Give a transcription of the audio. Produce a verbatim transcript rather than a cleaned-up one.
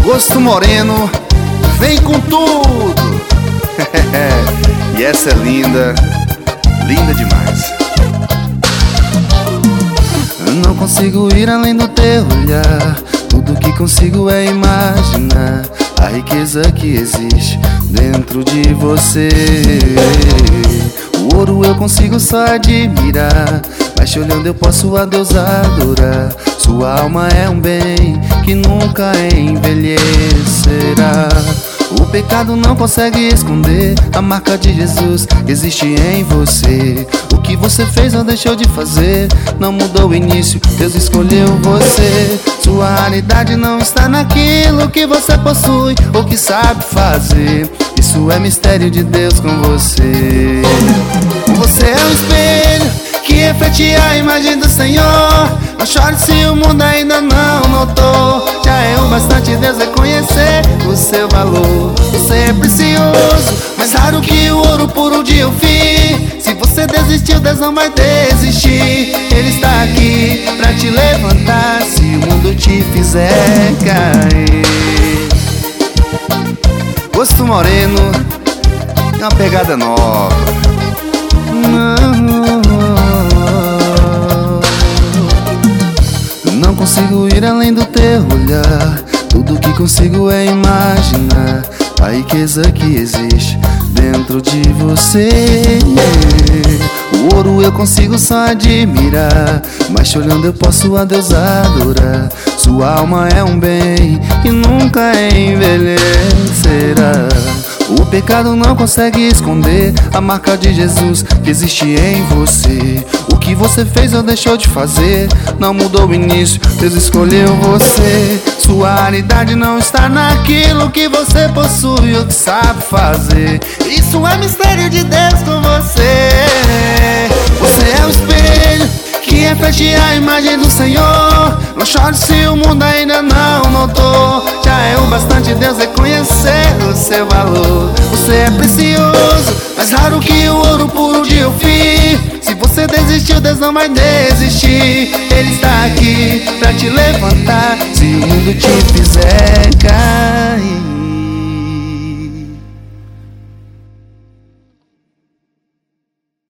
Gosto moreno, vem com tudo. E essa é linda, linda demais. Não consigo ir além do teu olhar. Tudo que consigo é imaginar a riqueza que existe dentro de você. O ouro eu consigo só admirar, mas te olhando eu posso a Deus adorar. Sua alma é um bem que nunca envelhecerá. O pecado não consegue esconder a marca de Jesus existe em você. O que você fez ou deixou de fazer não mudou o início, Deus escolheu você. Sua raridade não está naquilo que você possui ou que sabe fazer. Isso é mistério de Deus com você. Você é um espelho que reflete a imagem do Senhor. Não chore se o mundo ainda não notou. Já é o bastante Deus reconhecer o seu valor. Você é precioso, mais raro que o ouro puro de Ofir. Se você desistiu, Deus não vai desistir. Ele está aqui pra te levantar se o mundo te fizer cair. Gosto moreno, é uma pegada nova. Não consigo ir além do teu olhar. Tudo que consigo é imaginar a riqueza que existe dentro de você. O ouro eu consigo só admirar, mas te olhando eu posso a Deus adorar. Sua alma é um bem que nunca envelhecerá. O pecado não consegue esconder a marca de Jesus que existe em você. O que você fez ou deixou de fazer não mudou o início, Deus escolheu você. Sua raridade não está naquilo que você possui ou que sabe fazer. Isso é mistério de Deus com você. Você é um espelho que reflete a imagem do Senhor. Não chore se o mundo ainda não notou. Já é o bastante Deus reconhecer o seu valor. Você é precioso, mais raro que o ouro puro de Ofir. Se você desistiu, Deus não vai desistir. Ele está aqui pra te levantar se o mundo te fizer